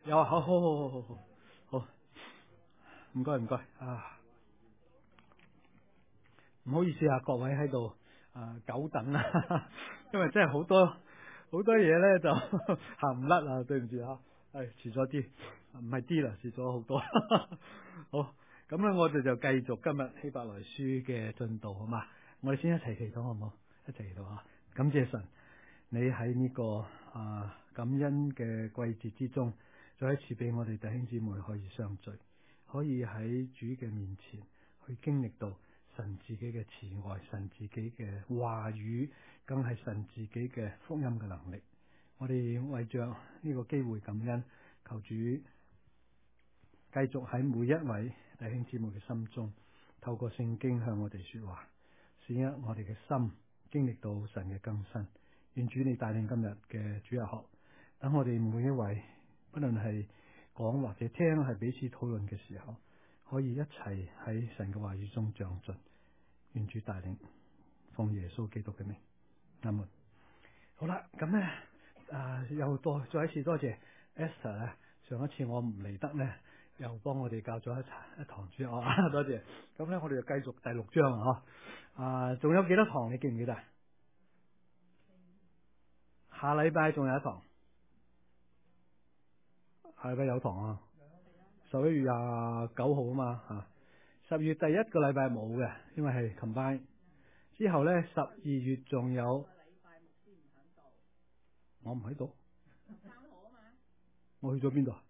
有啊，好，唔該啊，唔好意思啊，各位喺度久等啊，因為真係好多嘢咧就行唔甩啊，對唔住啊，係遲咗啲，唔係啲啦，遲咗好多。好，咁咧我哋就繼續今日希伯來書嘅進度，好嘛？我哋先一齊祈禱好唔好？一齊祈禱啊！感謝神，你喺呢個感恩嘅季節之中，再一次俾我哋弟兄姊妹可以相聚，可以喺主嘅面前去經歷到神自己嘅慈愛，神自己嘅話語，更係神自己嘅福音嘅能力。我哋為着呢個機會感恩，求主繼續喺每一位弟兄姊妹嘅心中，透過聖經向我哋說話，使我哋嘅心經歷到神嘅更新。願主你帶領今日嘅主日學，等我哋每一位，不論係講或者聽，係彼此討論嘅時候，可以一齊喺神嘅話語中長進。願主帶領，奉耶穌基督嘅名，阿門。好啦，咁咧又再一次多謝 Esther 咧，上一次我唔嚟得咧，又幫我哋教咗一堂主日學，多謝。咁咧我哋就繼續第6章啊，仲有幾多堂你記唔記得？下禮拜仲有一堂，下禮拜有堂啊，11月29號啊嘛，10月第一個禮拜冇嘅，因為係 combine。之後咧12月仲有，我唔喺度，我去咗邊度啊？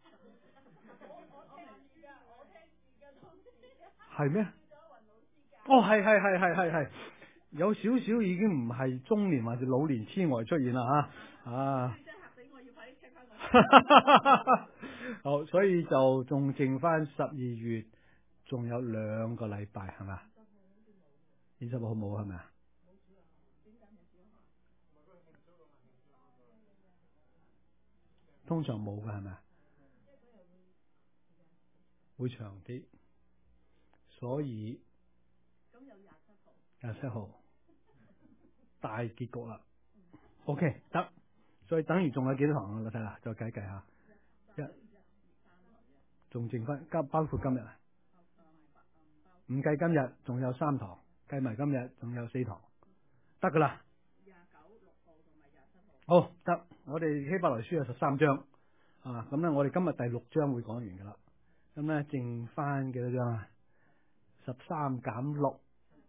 係咩？哦，係，有少少已經唔係中年或者老年痴呆出現啦啊！真係嚇死我，要快啲 check 翻我。好，所以就仲剩翻12月，仲有2個禮拜係咪？25號冇係咪啊？通常冇嘅係咪啊？會長啲，所以咁有27號大結局啦。OK 得，所以等於仲有幾多堂啊？我睇下，再計下，仲剩翻包括今日啊？唔計今日仲有3堂，計埋今日仲有4堂，得噶啦。29、6號同埋27號。好得，我哋希伯來書有13章啊，咁咧我哋今日第6章會講完噶啦。咁咧剩翻幾多章啊？13減6，7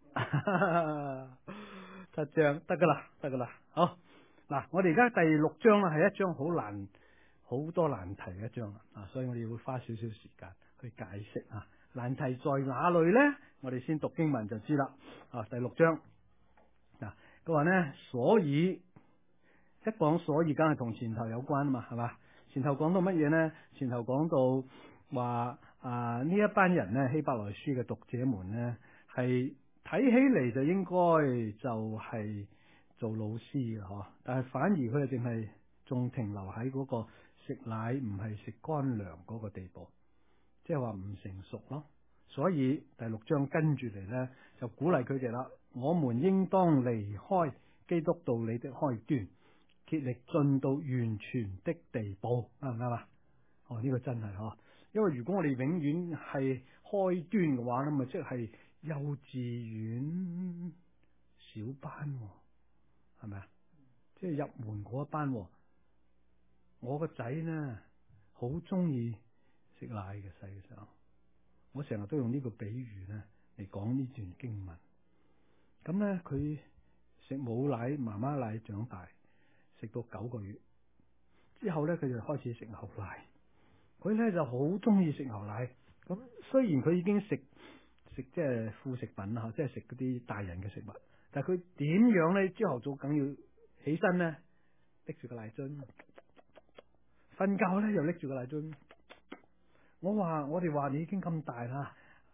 章得噶啦。好嗱，我哋而家第6章啦，係一章好多難題嘅一章啊，所以我哋會花少少時間去解釋啊。難題在哪裏咧？我哋先讀經文就知啦。啊，第6章嗱，佢話咧，所以一講所以，梗係同前頭有關啊嘛，係嘛？前頭講到乜嘢咧？前頭講到話呢一班人咧，希伯來書嘅讀者們咧，係睇起嚟就應該就係做老師嘅嗬，但係反而佢哋淨係仲停留喺嗰個食奶唔係食乾糧嗰個地步，即係話唔成熟咯。所以第6章跟住嚟咧，就鼓勵佢哋啦。我們應當離開基督道理的開端，竭力進到完全的地步，啱唔啱啊？呢個真係嗬，因為如果我哋永遠係開端嘅話咧，咪即係幼稚園小班，係咪啊？即係入門嗰一班。我個仔呢，好中意食奶嘅，細嘅時候，我成日都用呢個比喻呢嚟講呢段經文。咁呢，佢食母奶、媽媽奶長大，食到9個月之後呢，佢就開始食牛奶。佢呢就好中意食牛奶。咁雖然佢已經食即係副食品啦，即係食嗰啲大人嘅食物，但係佢點樣呢？朝頭早梗要起身呢，拎住個奶樽，瞓覺呢又拎住個奶樽。我哋話你已經咁大啦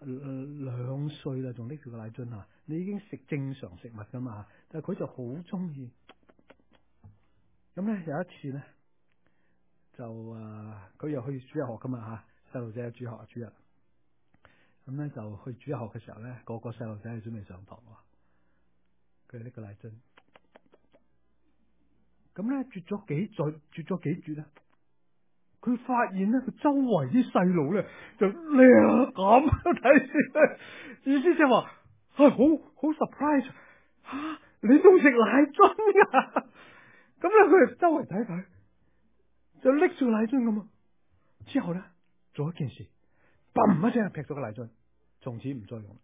，2歲啦，仲拎住個奶樽啊！你已經食正常食物噶嘛？但係佢就好中意。咁呢，有一次呢，就佢又去主日學噶嘛吓，細路仔有主學主日。咁呢，就去主日學嘅時候呢，個細路仔係準備上堂喎，佢拎個奶樽。咁呢，啜咗幾啜咧， 佢發現咧，佢周圍啲細路咧就靚咁睇住，意思即係話好 surprise 吓，你仲食奶樽噶？咁咧佢就周圍睇睇，就拎住奶樽咁啊。之後咧做一件事，砰一聲劈咗個奶樽，從此唔再用。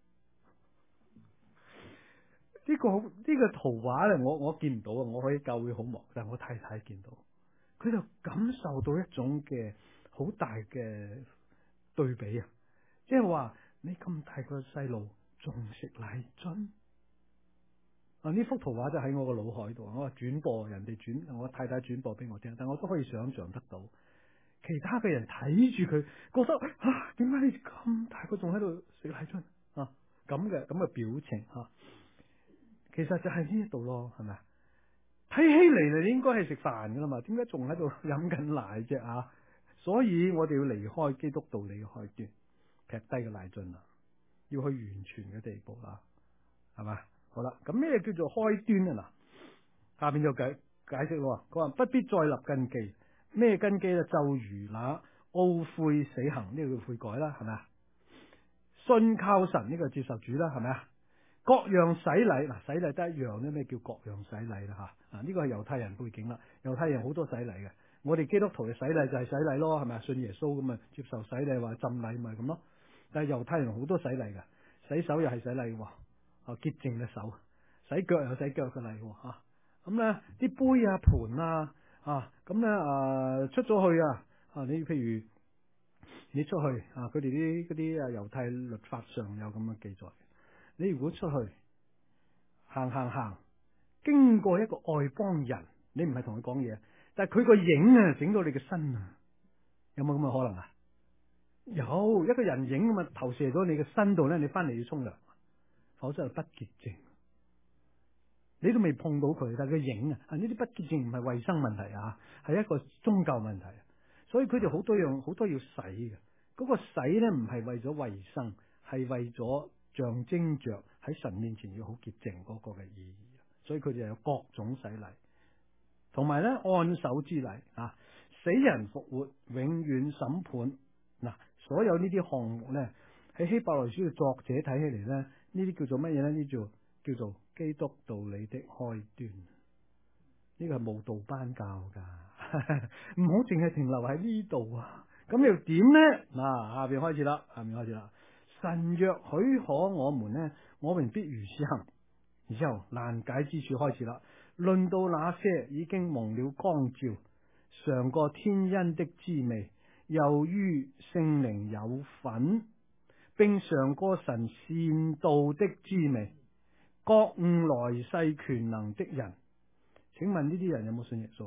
呢個圖畫咧，我見唔到啊！我可以教會好忙，但係我太太見到，佢就感受到一種嘅好大嘅對比啊！即係話你咁大個細路仲食奶樽啊！呢幅圖畫就喺我個腦海度，我話轉播人哋轉，我太太轉播俾我聽，但我都可以想象得到，其他嘅人睇住佢，覺得啊，點解你咁大個仲喺度食奶樽啊？咁嘅表情啊！其實就係呢一度咯，係咪啊？睇起嚟你應該係食飯噶啦嘛，點解仲喺度飲緊奶啫啊？所以我哋要離開基督道理嘅開端，劈低個奶樽啦，要去完全嘅地步啦，係嘛？好啦，咁咩叫做開端啊？嗱，下邊就解釋咯。佢話不必再立根基，咩根基咧？就如那懊悔死行，呢個叫悔改啦，係咪啊？信靠神，呢個接受主啦，係咪啊？各樣洗禮，嗱，洗禮都一樣咧。咩叫各樣洗禮啦？吓，呢個係猶太人背景啦。猶太人好多洗禮嘅，我哋基督徒嘅洗禮就係洗禮咯，係咪啊？信耶穌咁啊，接受洗禮話浸禮咪咁咯。但係猶太人好多洗禮嘅，洗手又係洗禮喎，潔淨嘅手，洗腳又洗腳嘅禮喎，吓。咁咧啲杯啊盤咁咧出咗去你譬如你出去佢哋啲嗰啲猶太律法上有咁嘅記載。你如果出去行，經過一個外邦人，你唔係同佢講嘢，但係佢個影整到你嘅身啊，有冇咁嘅可能啊？有一個人影咁啊，投射咗你嘅身度咧，你翻嚟要沖涼，否則係不潔淨。你都未碰到佢，但係佢影呢啲不潔淨唔係衛生問題啊，係一個宗教問題。所以佢哋好多要洗嘅，嗰個洗咧唔係為咗衛生，係為咗象徵着喺神面前要好潔淨嗰個嘅意義，所以佢哋有各種洗禮，同埋咧按手之禮死人復活、永遠審判所有呢啲項目咧喺希伯來書嘅作者睇起嚟咧，呢啲叫做乜嘢咧？呢叫做基督道理的開端。呢個係慕道班教噶，唔好淨係停留喺呢度啊！咁又點咧？下邊開始啦，神若許可我們呢，我們必如此行。然之後難解之處開始啦。論到那些已經蒙了光照，嘗過天恩的滋味，又於聖靈有份，並嘗過神善道的滋味，覺悟來世權能的人，請問呢啲人有冇信耶穌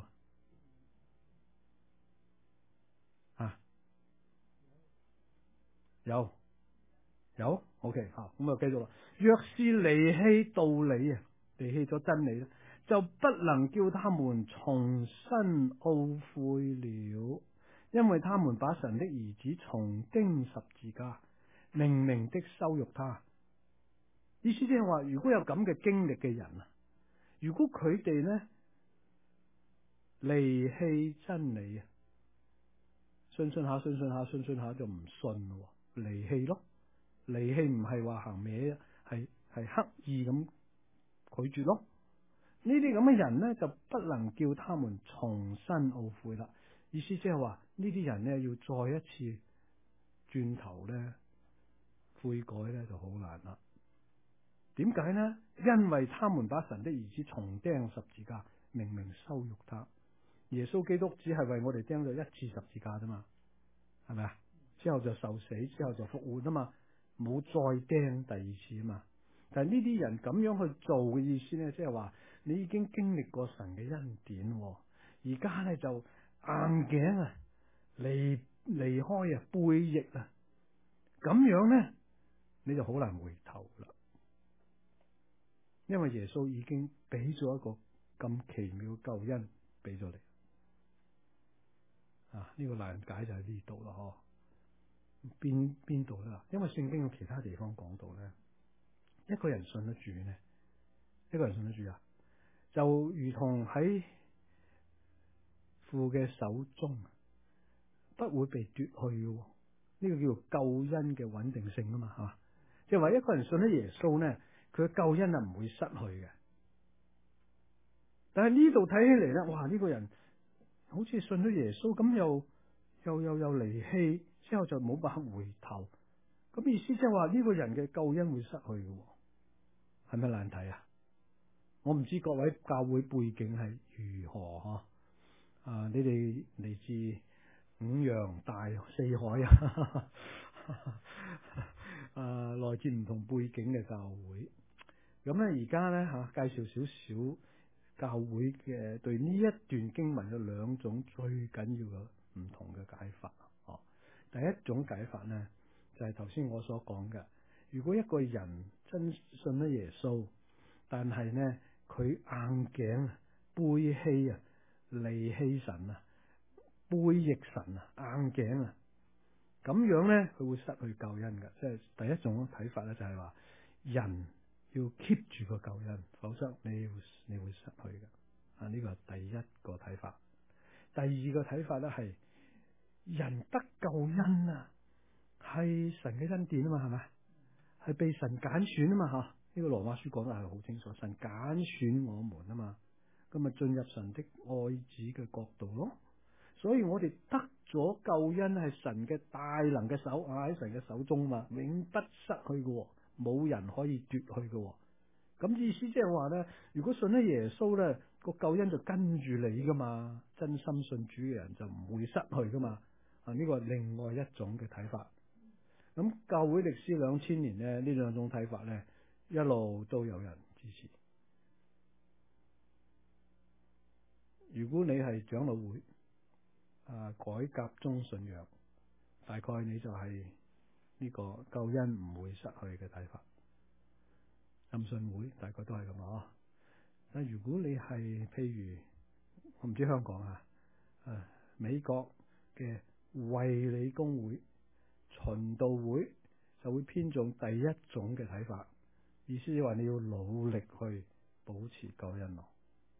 啊？有 OK 咁啊，繼續啦。若是離棄道理離棄咗真理咧，就不能叫他們重新懊悔了，因為他們把神的兒子重釘十字架，明明的羞辱他。意思即係話，如果有咁嘅經歷嘅人如果佢哋呢離棄真理信下就唔信咯，離棄咯。離棄唔係話行歪，係刻意咁拒絕咯。呢啲咁嘅人呢，就不能叫他們重新懊悔啦。意思即係話呢啲人呢，要再一次轉頭呢，悔改呢就好難啦。點解呢？因為他們把神的兒子重釘十字架，明明羞辱他。耶穌基督只係為我哋釘咗一次十字架啫嘛，係咪啊？之後就受死，之後就復活啊嘛。冇再釘第二次啊嘛，但係呢啲人咁樣去做嘅意思咧，即係話你已經經歷過神嘅恩典，而家咧就硬頸離開背逆咁樣咧你就好難回頭啦，因為耶穌已經俾咗一個咁奇妙嘅救恩俾咗你呢個難解就喺呢度啦，邊度咧？因為聖經有其他地方講到咧，一個人信得住呢，就如同喺父嘅手中不會被奪去嘅。呢個叫做救恩嘅穩定性啊嘛，係嘛？即係話一個人信咗耶穌咧，佢嘅救恩係唔會失去嘅。但係呢度睇起嚟咧，哇！呢個人好似信咗耶穌，咁又離棄，之後就冇辦法回頭。咁意思即係話呢個人嘅救恩會失去嘅，係咪難題啊？我唔知各位教會背景係如何嗬？你哋嚟自五洋大四海啊，來自唔同背景嘅教會。咁咧而家咧介紹少少教會嘅對呢一段經文嘅兩種最緊要嘅唔同嘅解法。第一種解法咧就係頭先我所講嘅，如果一個人真信咗耶穌，但係咧佢硬頸背棄啊、離棄神啊、背逆神啊、硬頸啊，咁樣咧佢會失去救恩嘅。即係第一種睇法咧，就係話人要 keep 住個救恩，否則你會失去嘅。呢個係第一個睇法。第二個睇法咧係人得救恩啊，係神嘅恩典啊嘛，係咪？係被神揀選啊嘛，呢個羅馬書講得係好清楚，神揀選我們啊嘛，咁咪進入神的愛子嘅國度咯。所以我哋得咗救恩係神嘅大能嘅手喺神嘅手中嘛，永不失去嘅，冇人可以奪去嘅。咁意思即係話咧，如果信咗耶穌咧，個救恩就跟住你噶嘛，真心信主嘅人就唔會失去噶嘛。呢個係另外一種嘅睇法。咁教會歷史2000年咧，呢兩種睇法咧，一路都有人支持。如果你係長老會改革宗信仰，大概你就係呢個救恩唔會失去嘅睇法。浸信會大概都係咁啊。但如果你係譬如我唔知香港美國嘅衛理公會、循道會，就會偏重第一種嘅睇法，意思係話你要努力去保持救恩咯。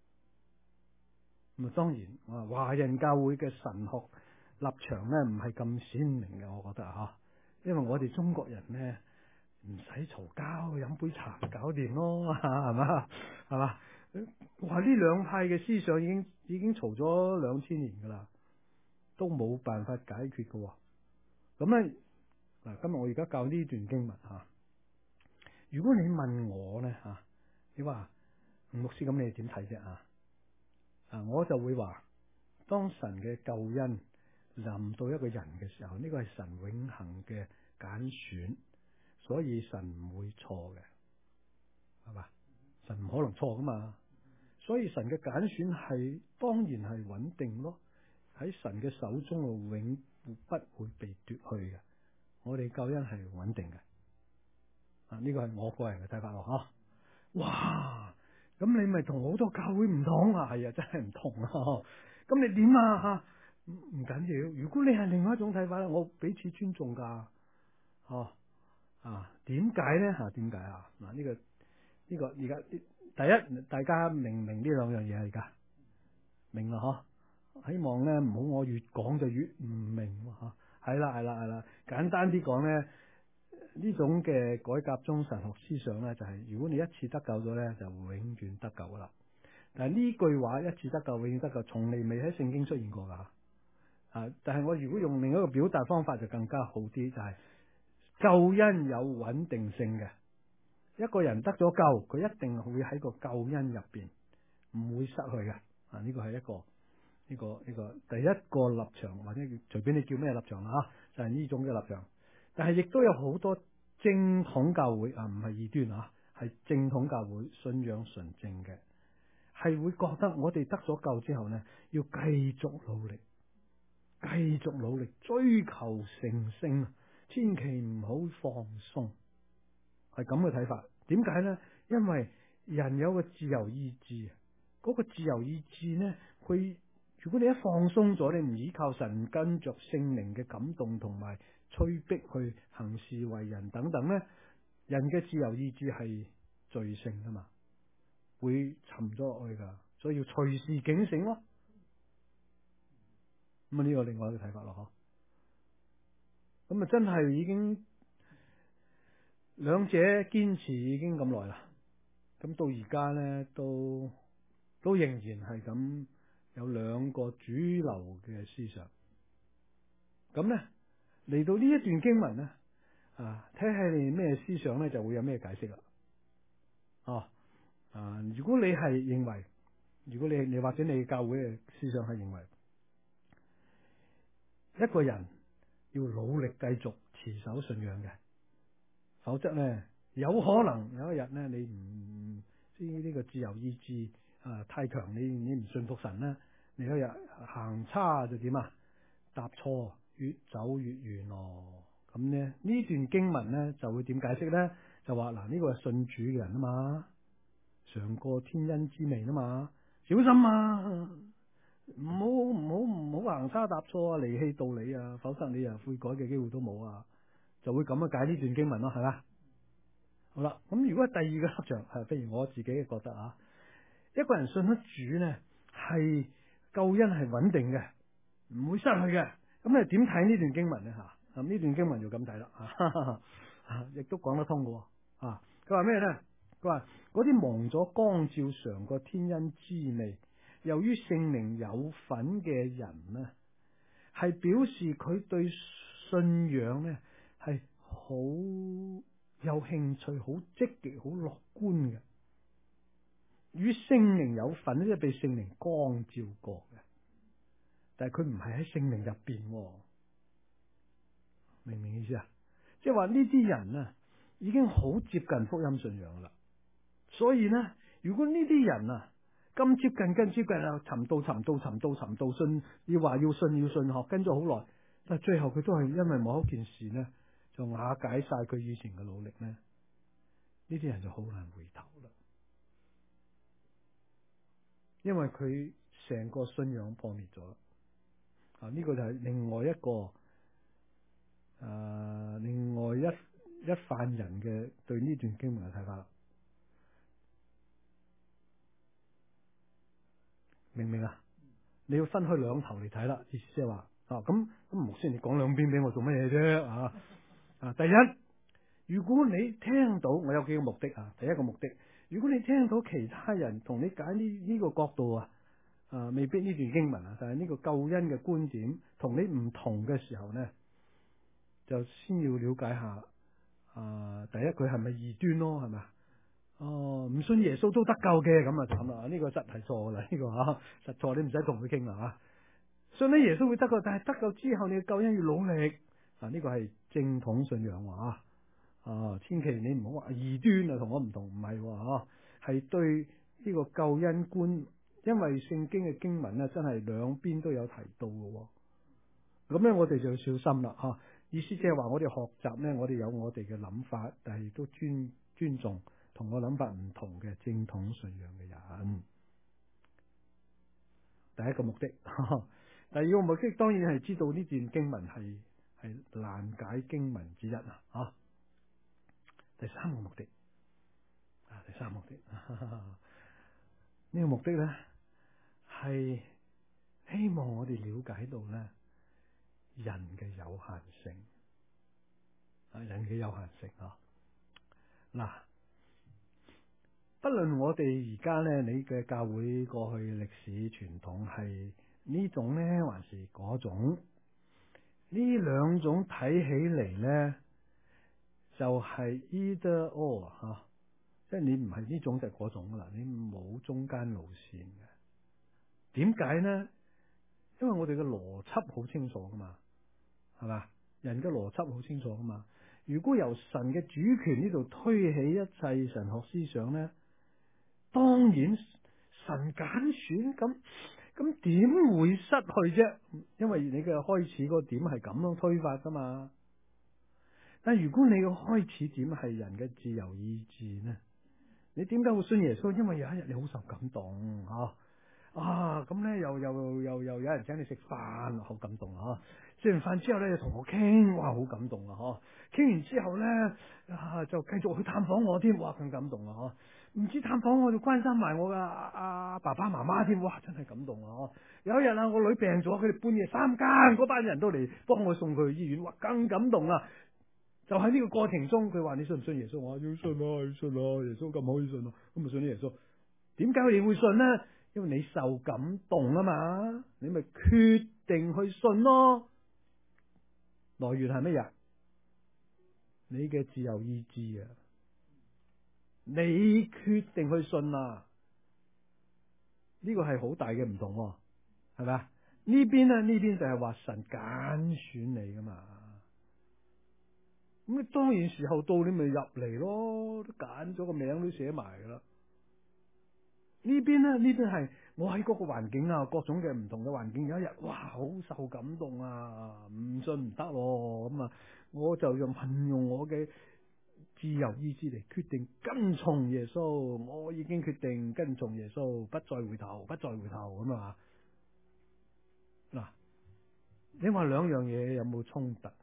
咁當然華人教會嘅神學立場咧唔係咁鮮明嘅，我覺得因為我哋中國人咧唔使嘈交，飲杯茶搞掂咯，係嘛？哇！呢兩派嘅思想已經嘈咗2000年噶啦，都冇辦法解決嘅。咁咧嗱，今日我而家教呢段經文如果你問我咧你話吳牧師，咁你點睇啫我就會話，當神嘅救恩臨到一個人嘅時候，呢個係神永恆嘅揀選，所以神唔會錯嘅，係嘛？神唔可能錯噶嘛，所以神嘅揀選係當然係穩定咯，喺神嘅手中永不會被奪去嘅。我哋救恩係穩定嘅，呢個係我個人嘅睇法咯，哇！咁你咪同好多教會唔同係真係唔同咁你點唔緊要，如果你係另外一種睇法咧，我彼此尊重噶。點解咧點解嗱？呢個而家第一，大家明唔明呢兩樣嘢而家明啦希望咧唔好我越講就越唔明係啦。簡單啲講咧，呢種嘅改革宗神學思想咧，就係如果你一次得救咗咧，就永遠得救噶啦。但係呢句話一次得救永遠得救，從嚟未喺聖經出現過噶但係我如果用另一個表達方法就更加好啲，就係救恩有穩定性嘅。一個人得咗救，佢一定會喺個救恩入邊，唔會失去嘅。呢個係一個第一個立場，或者隨便你叫咩立場啦就係呢種嘅立場。但係亦都有好多正統教會唔係異端係正統教會，信仰純正嘅，係會覺得我哋得咗救之後呢，要繼續努力追求成聖，千祈唔好放鬆，係咁嘅睇法。點解呢？因為人有個自由意志，嗰個自由意志呢，佢如果你一放鬆咗，你唔依靠神，跟着聖靈嘅感動同埋催逼去行事為人等等呢，人嘅自由意志係罪性噶嘛，會沉咗落去噶，所以要隨時警醒咯。咁呢個另外一個睇法咯， 咁啊真係已經兩者堅持已經咁耐啦。咁到而家咧都仍然係咁有兩個主流嘅思想。咁咧嚟到呢一段經文咧，睇下你咩思想咧，就會有咩解釋啦。如果你係認為，如果你或者你教會嘅思想係認為，一個人要努力繼續持守信仰嘅，否則咧有可能有一日咧你唔知呢個自由意志太強，你唔信服神咧，你有一日行差就點啊？踏錯越走越遠咯。咁咧呢段經文咧就會點解釋咧？就話嗱，呢個係信主嘅人啊嘛，嘗過天恩之味啊嘛，小心啊！唔好行差踏錯啊，離棄道理啊，否則你悔改嘅機會都冇啊，就會咁樣解呢段經文咯，係嘛？好啦，咁如果係第二個立場，譬如我自己嘅覺得一個人信咗主咧，係救恩係穩定嘅，唔會失去嘅。咁你點睇呢段經文咧？咁呢段經文就咁睇啦，亦都講得通嘅。佢話咩咧？佢話嗰啲忘咗光照嘗過天恩之味，由於聖靈有份嘅人呢，係表示佢對信仰呢係好有興趣、好積極、好樂觀嘅。與聖靈有份呢，即係被聖靈光照過嘅，但係佢唔係喺聖靈入邊，明唔明意思啊？即係話呢啲人啊，已經好接近福音信仰啦。所以呢，如果呢啲人咁接近尋道信，要話要信學，跟咗好耐，但係最後佢都係因為某一件事呢，就瓦解晒佢以前嘅努力呢。呢啲人就好難回頭啦，因為佢成個信仰破滅咗啦。呢個就係另外一個另外一犯人嘅對呢段經文嘅睇法啦。明唔明啊？你要分開兩頭嚟睇啦，意思即係話咁牧師你講兩邊俾我做乜嘢啫？第一，如果你聽到我有幾個目的第一個目的，如果你聽到其他人同你解呢個角度未必呢段經文但係呢個救恩嘅觀點同你唔同嘅時候呢，就先要了解下第一佢係咪異端咯？係咪唔信耶穌都得救嘅，咁慘啦！呢個實係錯噶啦，呢個實錯，你唔使同佢傾啦信咗耶穌會得救，但係得救之後你嘅救恩要努力呢個係正統信仰千祈你唔好話異端同我唔同，唔係係對呢個救恩觀，因為聖經嘅經文真係兩邊都有提到嘅咁咧我哋就要小心啦意思即係話我哋學習呢，我哋有我哋嘅諗法，但係都尊重同我諗法唔同嘅正統信仰嘅人。第一個目的，第二個目的當然係知道呢段經文係難解經文之一第三個目的，第三個目的呢個目的咧係希望我哋了解到咧人嘅有限性，人嘅有限性嗱，不論我哋而家咧，你嘅教會過去歷史傳統係呢種咧，還是嗰種？呢兩種睇起嚟咧，就係 either or 即係你唔係呢種就係嗰種噶啦，你冇中間路線嘅。點解呢？因為我哋嘅邏輯好清楚噶嘛，係嘛？人嘅邏輯好清楚噶嘛。如果由神嘅主權呢度推起一切神學思想咧，當然神揀選咁點會失去啫？因為你嘅開始個點係咁樣推發噶嘛。但如果你嘅開始點係人嘅自由意志呢？你點解會信耶穌？因為有一日你好受感動咁咧又有人請你食飯，好感動食完飯之後咧，又同我傾，哇，好感動傾完之後咧就繼續去探訪我添，哇，更感動唔知探訪我就關心埋我嘅爸爸媽媽添，哇！真係感動啊！有一日啊，我女病咗，佢哋半夜3更嗰班人都嚟幫我送佢去醫院，哇！更感動啊！就喺呢個過程中，佢話你信唔信耶穌？我話要信啊，要信啊！耶穌咁可以信啊，咁咪信啲耶穌。點解佢哋會信呢？因為你受感動啊嘛，你咪決定去信咯。來源係乜嘢？你嘅自由意志啊！你決定去信啊！呢個係好大嘅唔同，係咪啊？呢邊咧，呢邊就係話神揀選你噶嘛。咁你當然時候到，你咪入嚟咯，都揀咗個名都寫埋噶啦。呢邊咧，呢邊係我喺嗰個環境啊，各種嘅唔同嘅環境，有一日哇，好受感動啊，唔信唔得咯。咁啊，我就運用我嘅自由意志嚟決定跟從耶穌。我已經決定跟從耶穌，不再回頭，不再回頭咁啊。嗱，你話兩樣嘢有冇衝突啊？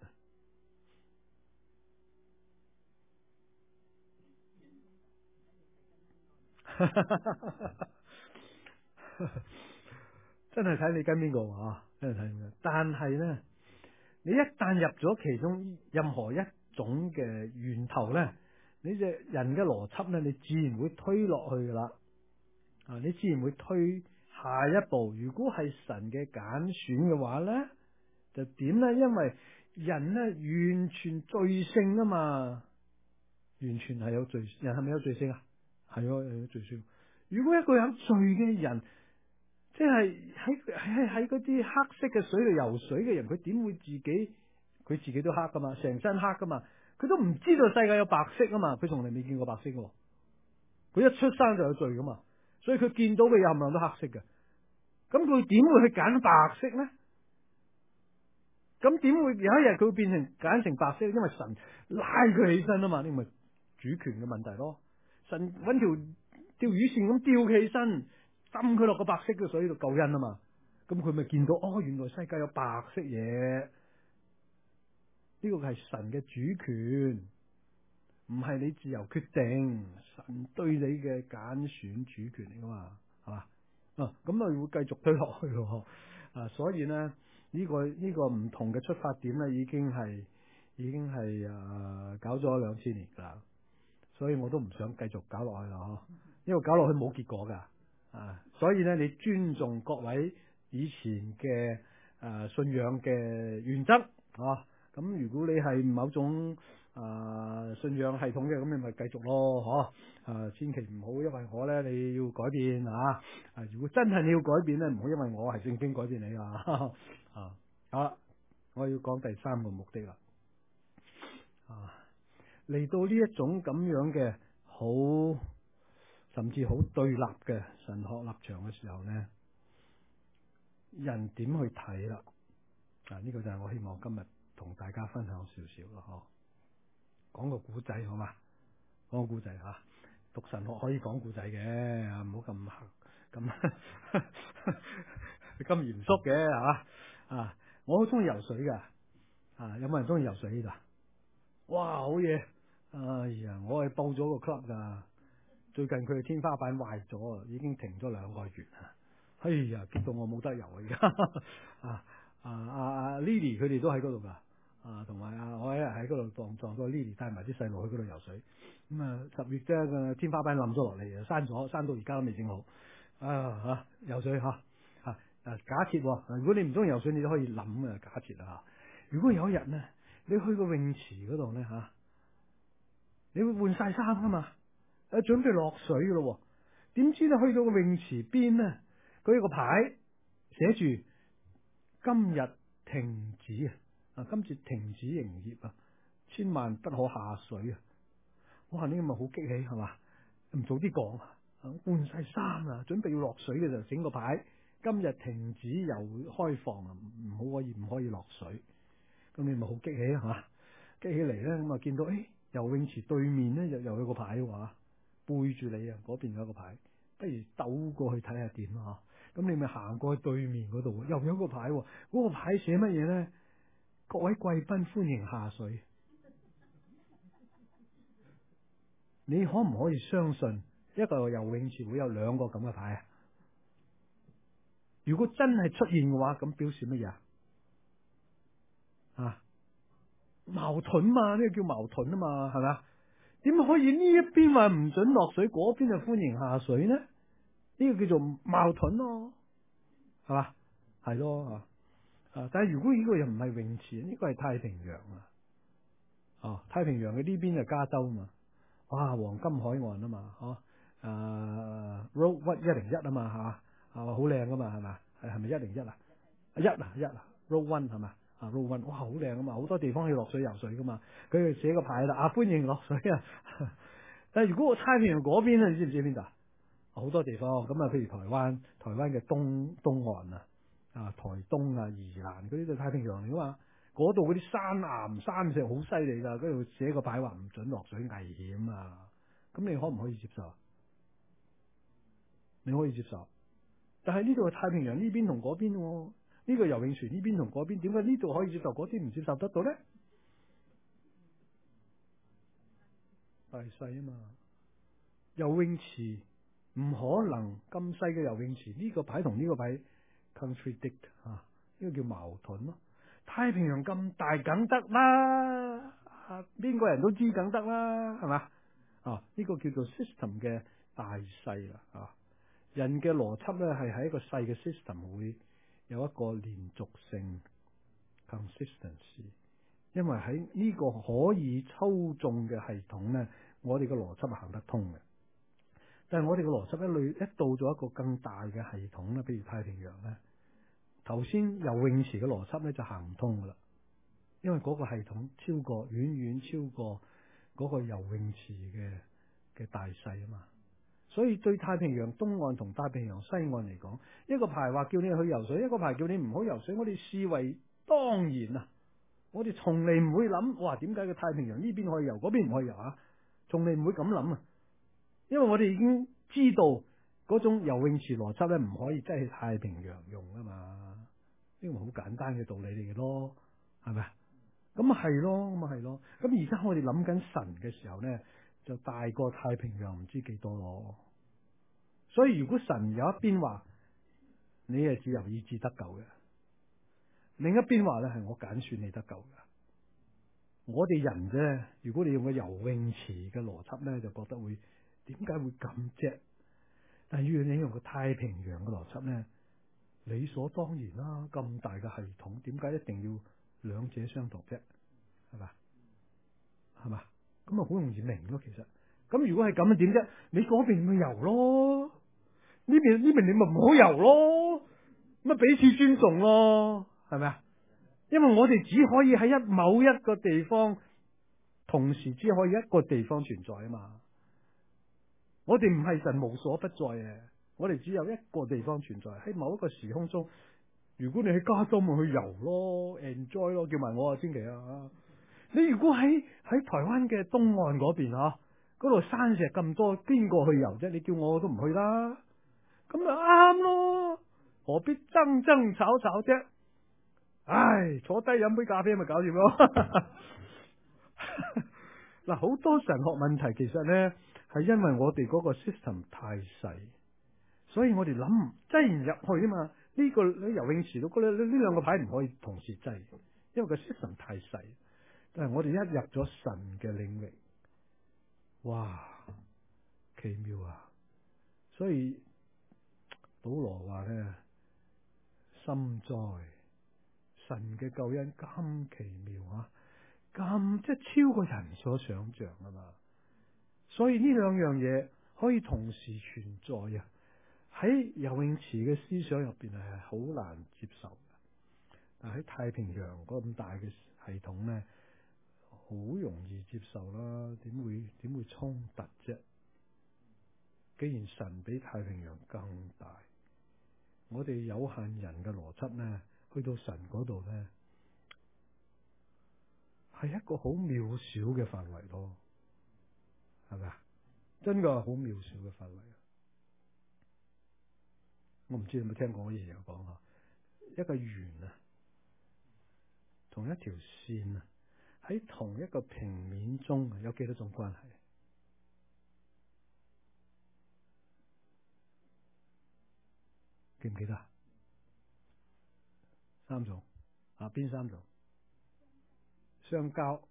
真係睇你跟邊個啊！真係睇邊個。但係咧，你一旦入咗其中任何一種嘅源頭咧，你隻人嘅邏輯咧，你自然會推落去噶啦。啊，你自然會推下一步。如果係神嘅揀選嘅話咧，就點咧？因為人咧完全罪性啊嘛，完全係有罪。人係咪有罪性啊？係有罪性。如果一個有罪嘅人，即係喺嗰啲黑色嘅水度游水嘅人，佢點會佢自己都黑噶嘛，成身黑噶嘛，佢都唔知道世界有白色啊嘛，佢從來未見過白色嘅，佢一出生就有罪噶嘛，所以佢見到嘅嘢冚唪唥都黑色嘅，咁佢點會去揀白色咧？咁點會有一日佢會變成揀成白色？因為神拉佢起身啊嘛，呢咪主權嘅問題咯。神揾條釣魚線咁吊起身，抌佢落個白色嘅水度救恩啊嘛。咁佢咪見到原來世界有白色嘢。呢個係神嘅主權，唔係你自由決定。神對你嘅揀選主權嚟噶嘛，係嘛？咁啊會繼續推落去咯。所以呢。呢個唔同嘅出發點咧，已經係搞咗2000年噶啦，所以我都唔想繼續搞落去啦，因為搞落去冇結果噶，所以咧你尊重各位以前嘅信仰嘅原則，咁如果你係某種信仰系統嘅，咁你咪繼續咯，千祈唔好因為我咧你要改變如果真係你要改變咧，唔好因為我係聖經改變你啊。好啦，我要講第3個目的啦。嚟到呢一種咁樣嘅好甚至好對立嘅神學立場嘅時候咧，人點去睇啦？呢個就係我希望今日同大家分享少少咯，講個古仔好嘛？講個古仔吓，讀神學可以講古仔嘅，唔好咁嚴肅嘅吓。我好中意游水噶，有冇人中意游水噶？哇，好嘢！哎呀，我係報咗個 club 噶，最近佢嘅天花板壞咗，已經停咗2個月啊！哎呀，激到我冇得游啊！而家Lily 佢哋都喺嗰度噶，同埋我一日喺嗰度撞到 Lily 帶埋啲細路去嗰度游水。咁10月啫，個天花板冧咗落嚟，閂到而家都未整好。游水假設如果你唔中意游水，你都可以諗假設如果有一日呢，你去個泳池嗰度呢，你會換晒衫噶嘛？準備落水噶咯，點知你去到個泳池邊呢，佢有個牌寫住今日停止今次停止營業千萬不可下水哇！呢個咪好激氣係嘛？唔早啲講換晒衫準備要落水嘅時候整個牌。今日停止游開放唔可以落水，咁你咪好激氣激起嚟咧，咁見到游泳池對面咧又有個牌背住你嗰邊有個牌，不如兜過去睇下點咁你咪行過去對面嗰度，又有個牌嗰個牌寫乜嘢咧？各位貴賓歡迎下水。你可唔可以相信一個游泳池會有兩個咁嘅牌啊？如果真係出現嘅話，咁表示乜嘢啊？矛盾嘛，呢個叫矛盾啊嘛，係咪啊？點可以呢一邊話唔准落水，嗰邊就歡迎下水呢？呢個叫做矛盾咯，係嘛？係咯啊！但係如果呢個又唔係泳池，呢個係太平洋啊！哦，太平洋嘅呢邊係加州啊嘛，哇，黃金海岸啊嘛，Road 101啊嘛，係嘛？好靚噶嘛，係嘛？係咪101啊？1 Road 1係嘛？Road 1，哇，好靚噶嘛，好多地方可以落水游水噶嘛。佢哋寫個牌啦，歡迎落水啊！但係如果我太平洋嗰邊咧，你知唔知邊度啊？好多地方咁啊，譬如台灣嘅東岸啊，台東啊、宜蘭嗰啲都係太平洋嚟噶嘛。嗰度嗰啲山岩山石好犀利噶，嗰度寫個牌話唔准落水，危險啊！咁你可唔可以接受？你可以接受，但係呢度係太平洋呢邊同嗰邊，呢個游泳池呢邊同嗰邊，點解呢度可以接受，嗰啲唔接受得到咧？大細啊嘛，游泳池唔可能咁細嘅游泳池，呢個牌同呢個牌 contradict 啊，呢個叫矛盾咯。太平洋咁大，梗得啦，邊個人都知梗得啦，係嘛？呢個叫做 system 嘅大細啦，人嘅邏輯咧係喺一個細嘅 system 會有一個連續性 consistency， 因為喺呢個可以操縱嘅系統咧，我哋嘅邏輯係行得通嘅。但係我哋嘅邏輯一到咗一個更大嘅系統咧，譬如太平洋咧，頭先游泳池嘅邏輯咧就行唔通噶啦，因為嗰個系統遠遠超過嗰個游泳池嘅大細啊嘛。所以對太平洋東岸同太平洋西岸嚟講，一個牌話叫你去游水，一個牌叫你唔好游水，我哋視為當然啊！我哋從嚟唔會諗，哇，點解個太平洋呢邊可以游，嗰邊唔可以游啊？從嚟唔會咁諗啊！因為我哋已經知道嗰種游泳池邏輯咧，唔可以真係太平洋用啊嘛，呢個好簡單嘅道理嚟嘅咯，係咪啊？咁咪係咯，咁咪係咯。咁而家我哋諗緊神嘅時候咧，就大過太平洋唔知幾多咯。所以如果神有一邊話你係自由意志得救嘅，另一邊話咧係我揀選你得救嘅。我哋人啫，如果你用個游泳池嘅邏輯咧，就覺得會點解會咁啫？但係如果你用個太平洋嘅邏輯咧，理所當然啦。咁大嘅系統，點解一定要兩者相同啫？係嘛？係嘛？咁啊好容易明咯。其實咁如果係咁啊點啫？你嗰邊咪游咯，呢邊你咪唔好游咯，咁啊彼此尊重咯，係咪啊？因為我哋只可以喺某一個地方，同時只可以一個地方存在啊嘛。我哋唔係神無所不在嘅，我哋只有一個地方存在喺某一個時空中。如果你喺加州咪去游咯 ，enjoy 咯，叫埋我啊，千祈啊！你如果喺台灣嘅東岸嗰邊嗰度山石咁多，邊個去游啫？你叫我都唔去啦，咁咪啱咯，何必爭爭吵吵啫？唉，坐低飲杯咖啡咪搞掂咯。嗱，好多神學問題其實咧係因為我哋嗰個 system 太細，所以我哋擠唔入去啊嘛。呢個游泳池都覺得呢兩個牌唔可以同時擠，因為個 system 太細。但係我哋一入咗神嘅領域，哇，奇妙啊！所以保羅話咧，深哉神嘅救恩咁奇妙啊！咁即係超過人所想象啊嘛，所以呢兩樣嘢可以同時存在啊！喺游泳池嘅思想入邊係好難接受嘅，但喺太平洋咁大嘅系統咧，好容易接受啦。點會衝突啫？既然神比太平洋更大，我哋有限人嘅邏輯咧，去到神嗰度咧，係一個好渺小嘅範圍咯，係咪啊？真嘅好渺小嘅範圍。我唔知你有冇聽過我爺爺講啊，一個圓啊，同一條線啊，喺同一個平面中有幾多種關係？ 記唔記得？三重啊，邊三重？相交、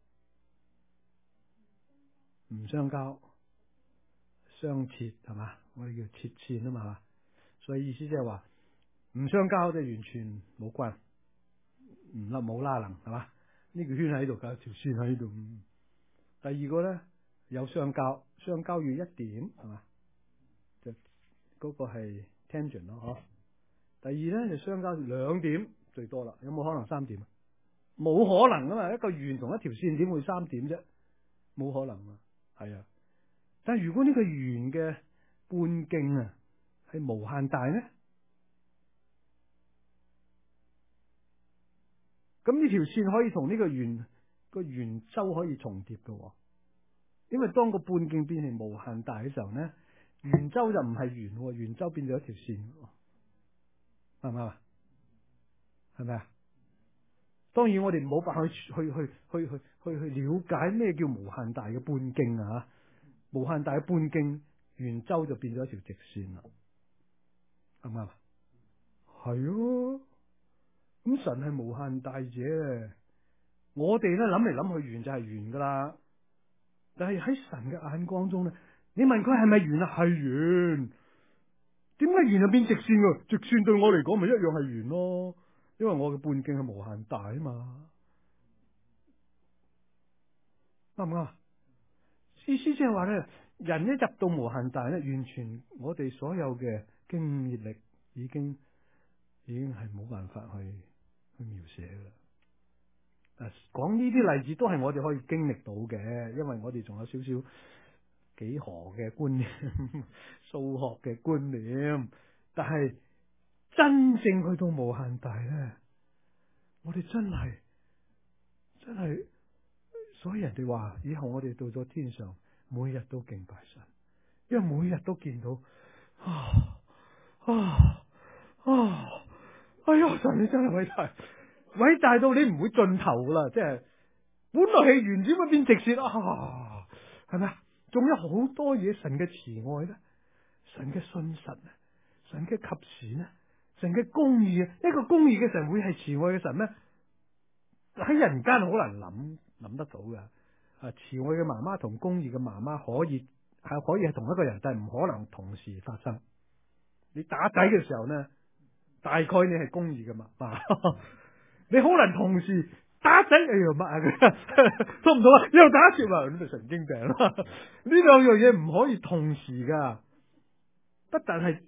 唔相交、相切，係嘛？我哋叫切線啊嘛，所以意思即係話唔相交就完全冇關，唔甩冇拉能，係嘛？呢個圈喺度，有條線喺度。第二個咧有相交，相交於一點，係嘛？就嗰個係 tangent 咯，嗬。第二咧就相交兩點最多啦，有冇可能三點？冇可能噶嘛，一個圓同一條線點會三點啫？冇可能啊，係啊。但係如果呢個圓嘅半徑啊係無限大咧，咁呢條線可以同呢個圓個圓周可以重疊嘅，因為當個半徑變成無限大嘅時候咧，圓周就唔係圓，圓周變咗一條線，啱唔啱啊？係咪啊？當然我哋冇辦法去了解咩叫無限大嘅半徑啊！無限大嘅半徑，圓周就變咗一條直線啦，啱唔啱啊？係咯，咁神係無限大者，我哋咧諗嚟諗去圓就係圓噶啦，但係喺神嘅眼光中咧，你問佢係咪圓啊？係圓，點解圓就變直線噶？直線對我嚟講咪一樣係圓咯。因為我嘅半徑係無限大啊嘛，啱唔啱？意思即係話咧，人一入到無限大咧，完全我哋所有嘅經驗力已經係冇辦法去描寫噶啦。講呢啲例子都係我哋可以經歷到嘅，因為我哋仲有少少幾何嘅觀念、數學嘅觀念，但係真正去到無限大咧。我哋真係，所以人哋話以後我哋到咗天上，每日都敬拜神，因為每日都見到哎呀，神你真係偉大，偉大到你唔會盡頭噶啦，即係本來係圓點會變直線啊，係咪啊？仲有好多嘢，神嘅慈愛咧，神嘅信實咧，神嘅及時咧，神嘅公義啊，一個公義嘅神會係慈愛嘅神咩？喺人間好難諗得到噶。啊，慈愛嘅媽媽同公義嘅媽媽可以係同一個人，但係唔可能同時發生。你打仔嘅時候呢，大概你係公義嘅媽媽，你好難同時打仔，哎呀乜啊？通唔到啊？又打劫啊？咁就神經病啦！呢兩樣嘢唔可以同時噶，不但係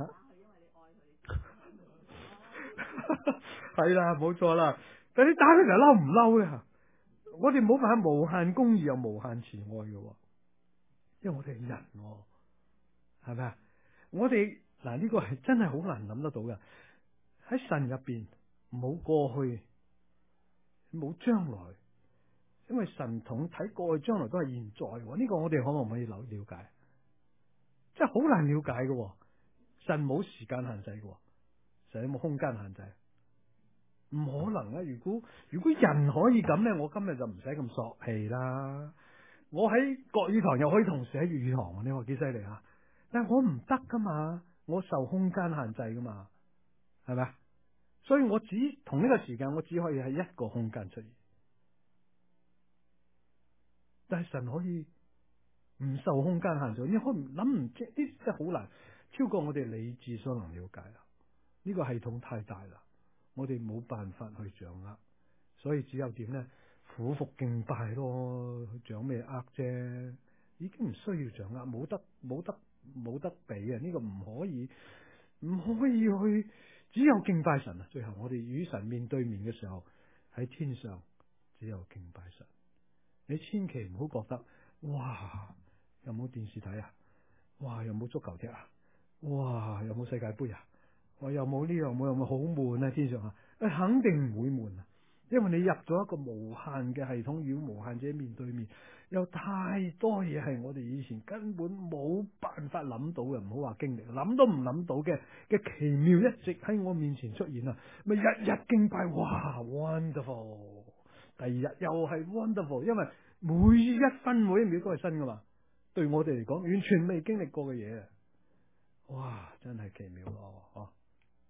係啦，冇錯啦。但你打佢就嬲唔嬲咧？我哋冇辦法無限公義又無限慈愛嘅，因為我哋係人，係咪啊？我哋嗱呢個係真係好難諗得到嘅。喺神入邊冇過去，冇將來，因為神同睇過去、將來都係現在。呢個我哋可唔可以了解？真係好難了解嘅。神冇時間限制嘅，神有冇空間限制？唔可能啊！如果人可以咁咧，我今日就唔使咁索氣啦。我喺國語堂又可以同時喺粵語堂，你話幾犀利啊？但係我唔得噶嘛，我受空間限制噶嘛，係咪啊？所以我只同呢個時間，我只可以喺一個空間出現。但係神可以唔受空間限制，你可唔諗唔知？呢真係好難，超過我哋理智所能了解啦。呢個系統太大啦。我哋冇辦法去掌握，所以只有點咧，俯伏敬拜咯，掌咩握啫？已經唔需要掌握，冇得比啊！呢個唔可以去，只有敬拜神啊！最後我哋與神面對面嘅時候，喺天上只有敬拜神。你千祈唔好覺得，哇，有冇電視睇啊？哇，有冇足球踢啊？哇，有冇世界盃啊？我又冇呢樣冇又冇好悶啊！天上啊，肯定唔會悶啊，因為你入咗一個無限嘅系統，與無限者面對面，有太多嘢係我哋以前根本冇辦法諗到嘅，唔好話經歷，諗都唔諗到嘅奇妙，一直喺我面前出現啊！咪日日敬拜，哇 ，wonderful！ 第二日又係 wonderful， 因為每一分每一秒都係新噶嘛，對我哋嚟講完全未經歷過嘅嘢啊！哇，真係奇妙咯，嗬！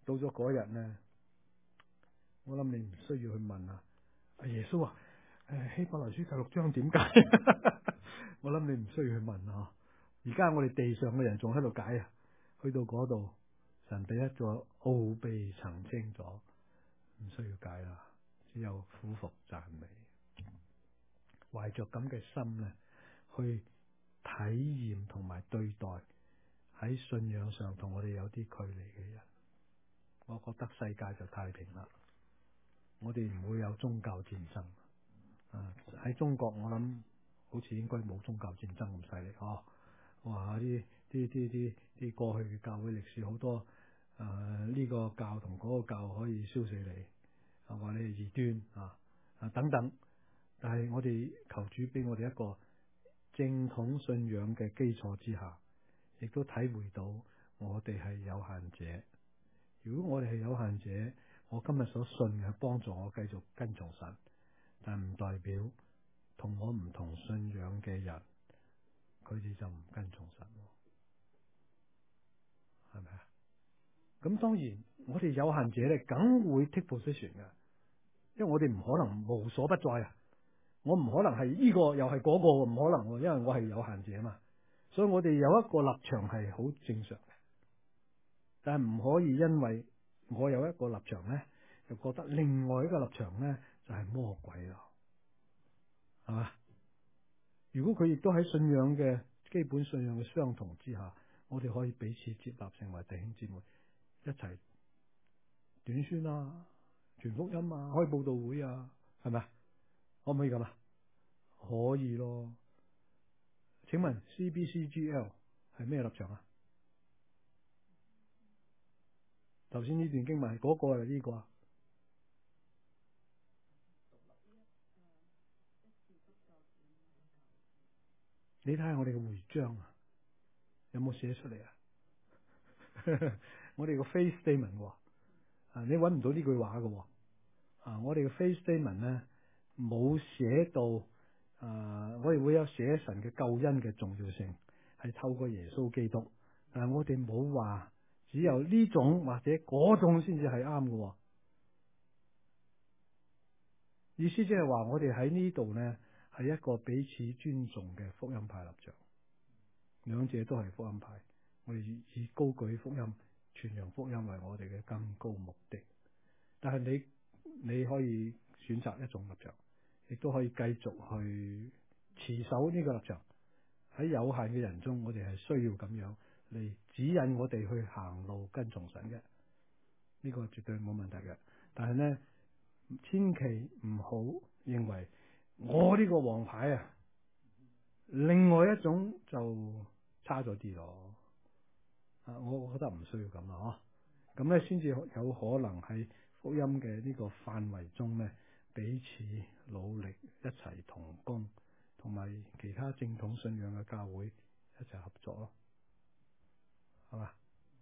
到咗嗰日呢，我諗你唔需要去問啊，耶穌啊，希伯來書第6章點解？我諗你唔需要去問啊。而家我哋地上嘅人仲喺度解啊，去到嗰度，神俾一個奧秘澄清咗，唔需要解啦，只有俯伏讚美，懷着咁嘅心呢，去體驗同埋對待喺信仰上同我哋有啲距離嘅人，我覺得世界就太平啦。我哋唔會有宗教戰爭喺中國，我諗好似應該冇宗教戰爭咁犀利哦。哇！啲過去嘅教會歷史好多呢個教同嗰個教可以燒死你，話你係異端等等。但係我哋求主俾我哋一個正統信仰嘅基礎之下，亦都體會到我哋係有限者。如果我哋係有限者，我今日所信嘅幫助我繼續跟從神，但唔代表同我唔同信仰嘅人，佢哋就唔跟從神，係咪啊？咁當然，我哋有限者咧，梗會 take position 嘅，因為我哋唔可能無所不在啊！我唔可能係呢個又係嗰個，唔可能，因為我係有限者嘛。所以我哋有一個立場係好正常嘅，但係唔可以因為我有一個立場咧，就覺得另外一個立場咧就係魔鬼咯，係嘛？如果佢亦都喺信仰嘅基本信仰嘅相同之下，我哋可以彼此接納，成為弟兄姊妹，一齊短宣啊、傳福音啊、開佈道會啊，係咪？可唔可以咁啊？可以咯。請問 CBCGL 係咩立場啊？頭先呢段經文係嗰個係呢個啊？你睇下我哋嘅會章啊，有冇寫出嚟啊？我哋個 faith statement 你揾唔到呢句話嘅我哋嘅 faith statement 咧冇寫到我哋會有寫神嘅救恩嘅重要性，係透過耶穌基督，但係我哋冇話只有呢種或者嗰種先至係啱嘅。意思即係話我哋喺呢度咧係一個彼此尊重嘅福音派立場，兩者都係福音派，我哋以高舉福音、傳揚福音為我哋嘅更高目的。但係你可以選擇一種立場，亦都可以繼續去持守呢個立場。喺有限嘅人中，我哋係需要咁樣嚟指引我哋去行路跟從神嘅，呢個絕對冇問題嘅。但係呢，千祈唔好認為我呢個王牌啊，另外一種就差咗啲咯。我覺得唔需要咁啦，咁咧先至有可能喺福音嘅呢個範圍中咧，彼此努力一齊同工，同埋其他正統信仰嘅教會一齊合作咯，係嘛？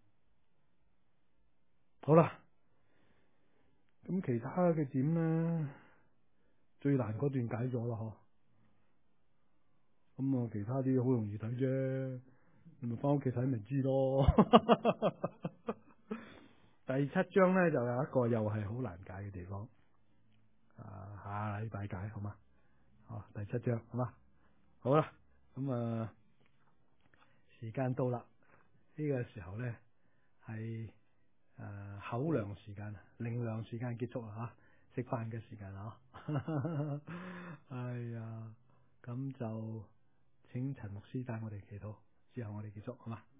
好啦，咁其他嘅點咧，最難嗰段解咗啦，咁其他啲好容易睇啫，你咪翻屋企睇咪知咯。第7章咧就有一個又係好難解嘅地方，下禮拜解好嘛？第7章好嘛？好啦，咁時間到啦，呢個時候咧係口糧時間，靈糧時間結束啦吓，食飯嘅時間啦。哎呀，咁就請陳牧師帶我哋祈禱，之後我哋結束好嘛？